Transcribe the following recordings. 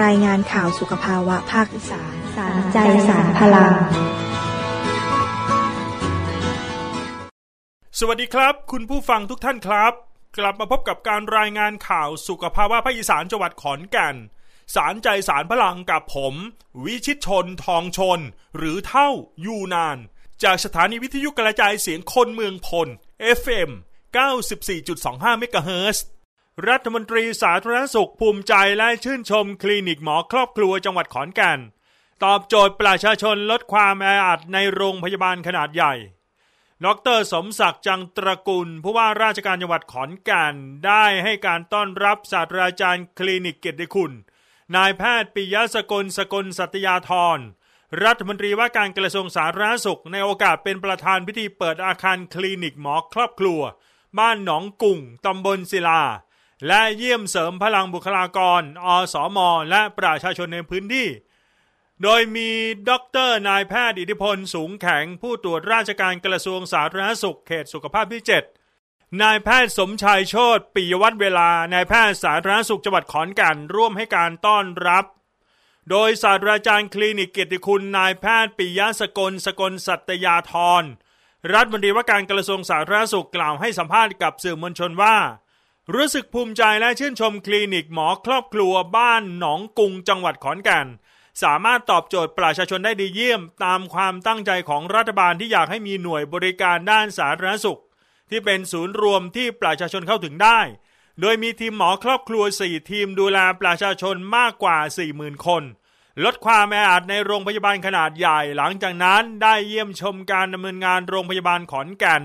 รายงานข่าวสุขภาวะภาคอีสานสารใจสารพลังสวัสดีครับคุณผู้ฟังทุกท่านครับกลับมาพบกับการรายงานข่าวสุขภาวะภาคอีสานจังหวัดขอนแก่นสารใจสารพลังกับผมวิชิตชนทองชนหรือเท่ายูนานจากสถานีวิทยุกระจายเสียงคนเมืองพล FM 94.25 เมกะเฮิรตซ์รัฐมนตรีสาธารณสุขภูมิใจและชื่นชมคลินิกหมอครอบครัวจังหวัดขอนแก่นตอบโจทย์ประชาชนลดความแออัดในโรงพยาบาลขนาดใหญ่ดร.สมศักดิ์จังตระกูลผู้ว่าราชการจังหวัดขอนแก่นได้ให้การต้อนรับศาสตราจารย์คลินิกเกียรติคุณนายแพทย์ปิยะสกลสัตยาธรรัฐมนตรีว่าการกระทรวงสาธารณสุขในโอกาสเป็นประธานพิธีเปิดอาคารคลินิกหมอครอบครัวบ้านหนองกุ่งตำบลศิลาและเยี่ยมเสริมพลังบุคลากรอสม.และประชาชนในพื้นที่โดยมีดร.นายแพทย์อิทธิพลสูงแข็งผู้ตรวจราชการกระทรวงสาธารณสุขเขตสุขภาพที่ 7นายแพทย์สมชายโชติปิยวัฒน์เวลานายแพทย์สาธารณสุขจังหวัดขอนแก่นร่วมให้การต้อนรับโดยศาสตราจารย์คลินิกเกียรติคุณนายแพทย์ปิยะสกลสัตยาธรรัฐมนตรีว่าการกระทรวงสาธารณสุขกล่าวให้สัมภาษณ์กับสื่อมวลชนว่ารู้สึกภูมิใจและชื่นชมคลินิกหมอครอบครัวบ้านหนองกุงจังหวัดขอนแก่นสามารถตอบโจทย์ประชาชนได้ดีเยี่ยมตามความตั้งใจของรัฐบาลที่อยากให้มีหน่วยบริการด้านสาธารณสุขที่เป็นศูนย์รวมที่ประชาชนเข้าถึงได้โดยมีทีมหมอครอบครัว4ทีมดูแลประชาชนมากกว่า 40,000 คนลดความแออัดในโรงพยาบาลขนาดใหญ่หลังจากนั้นได้เยี่ยมชมการดำเนินงานโรงพยาบาลขอนแก่น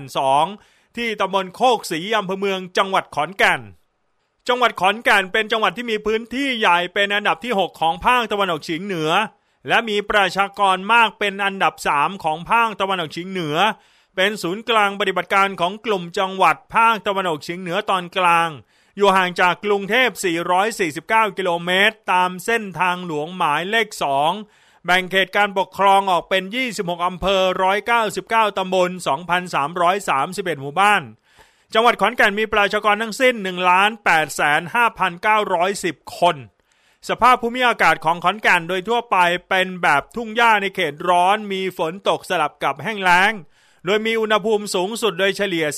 2ที่ตำบลโคกศรีอำเภอเมืองจังหวัดขอนแก่นจังหวัดขอนแก่นเป็นจังหวัดที่มีพื้นที่ใหญ่เป็นอันดับที่6ของภาคตะวันออกเฉียงเหนือและมีประชากรมากเป็นอันดับ3ของภาคตะวันออกเฉียงเหนือเป็นศูนย์กลางปฏิบัติการของกลุ่มจังหวัดภาคตะวันออกเฉียงเหนือตอนกลางอยู่ห่างจากกรุงเทพ449กิโลเมตรตามเส้นทางหลวงหมายเลข2แบ่งเขตการปกครองออกเป็น26อำเภอ199ตำบล 2,331 หมู่บ้านจังหวัดขอนแก่นมีประชากรทั้งสิ้น 1,805,910 คนสภาพภูมิอากาศของขอนแก่นโดยทั่วไปเป็นแบบทุ่งหญ้าในเขตร้อนมีฝนตกสลับกับแห้งแล้งโดยมีอุณหภูมิสูงสุดโดยเฉลี่ย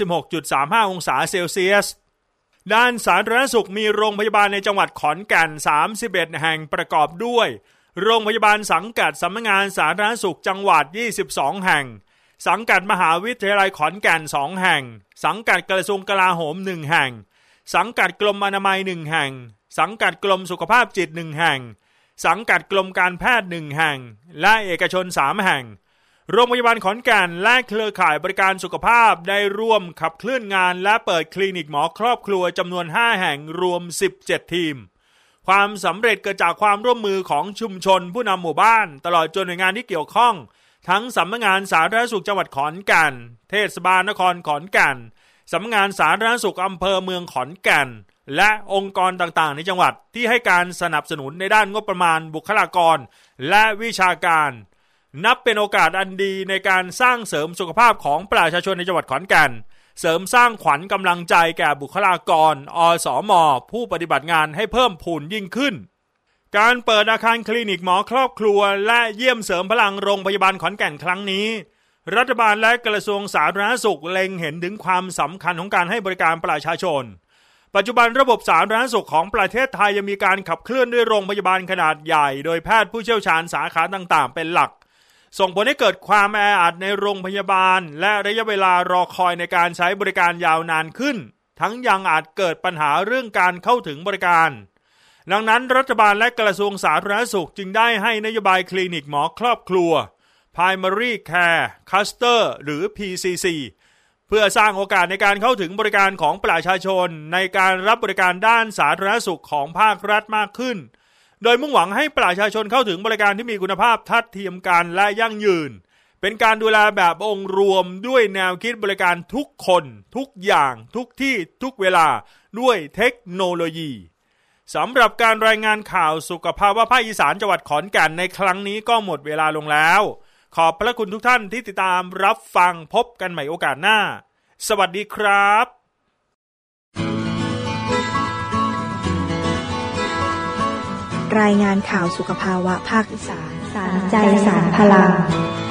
36.35 องศาเซลเซียสด้านสาธารณสุขมีโรงพยาบาลในจังหวัดขอนแก่น31แห่งประกอบด้วยโรงพยาบาลสังกัดสำนักงานสาธารณสุขจังหวัด22แห่งสังกัดมหาวิทยาลัยขอนแก่น2แห่งสังกัดกระทรวงกลาโหม1แห่งสังกัดกรมอนามัย1แห่งสังกัดกรมสุขภาพจิต1แห่งสังกัดกรมการแพทย์1แห่งและเอกชน3แห่งโรงพยาบาลขอนแก่นและเครือข่ายบริการสุขภาพได้ร่วมขับเคลื่อนงานและเปิดคลินิกหมอครอบครัวจำนวน5แห่งรวม17ทีมความสำเร็จเกิดจากความร่วมมือของชุมชนผู้นำหมู่บ้านตลอดจนหน่วยงานที่เกี่ยวข้องทั้งสำนักงานสาธารณสุขจังหวัดขอนแก่นเทศบาลนครขอนแก่นสำนักงานสาธารณสุขอำเภอเมืองขอนแก่นและองค์กรต่างๆในจังหวัดที่ให้การสนับสนุนในด้านงบประมาณบุคลากรและวิชาการนับเป็นโอกาสอันดีในการสร้างเสริมสุขภาพของประชาชนในจังหวัดขอนแก่นเสริมสร้างขวัญกำลังใจแก่บุคลากรอสม.ผู้ปฏิบัติงานให้เพิ่มพูนยิ่งขึ้นการเปิดอาคารคลินิกหมอครอบครัวและเยี่ยมเสริมพลังโรงพยาบาลขอนแก่นครั้งนี้รัฐบาลและกระทรวงสาธารณสุขเล็งเห็นถึงความสำคัญของการให้บริการประชาชนปัจจุบันระบบสาธารณสุขของประเทศไทยยังมีการขับเคลื่อนด้วยโรงพยาบาลขนาดใหญ่โดยแพทย์ผู้เชี่ยวชาญสาขาต่างๆเป็นหลักส่งผลให้เกิดความแออัดในโรงพยาบาลและระยะเวลารอคอยในการใช้บริการยาวนานขึ้นทั้งยังอาจเกิดปัญหาเรื่องการเข้าถึงบริการดังนั้นรัฐบาลและกระทรวงสาธารณสุขจึงได้ให้นโยบายคลินิกหมอครอบครัว Primary Care Cluster หรือ PCC เพื่อสร้างโอกาสในการเข้าถึงบริการของประชาชนในการรับบริการด้านสาธารณสุขของภาครัฐมากขึ้นโดยมุ่งหวังให้ประชาชนเข้าถึงบริการที่มีคุณภาพทัดเทียมกันและยั่งยืนเป็นการดูแลแบบองค์รวมด้วยแนวคิดบริการทุกคนทุกอย่างทุกที่ทุกเวลาด้วยเทคโนโลยีสำหรับการรายงานข่าวสุขภาวะภาคอีสานจังหวัดขอนแก่นในครั้งนี้ก็หมดเวลาลงแล้วขอบพระคุณทุกท่านที่ติดตามรับฟังพบกันใหม่โอกาสหน้าสวัสดีครับกรายงานข่าวสุขภาวะภาคอีสานสารใจสารพลัง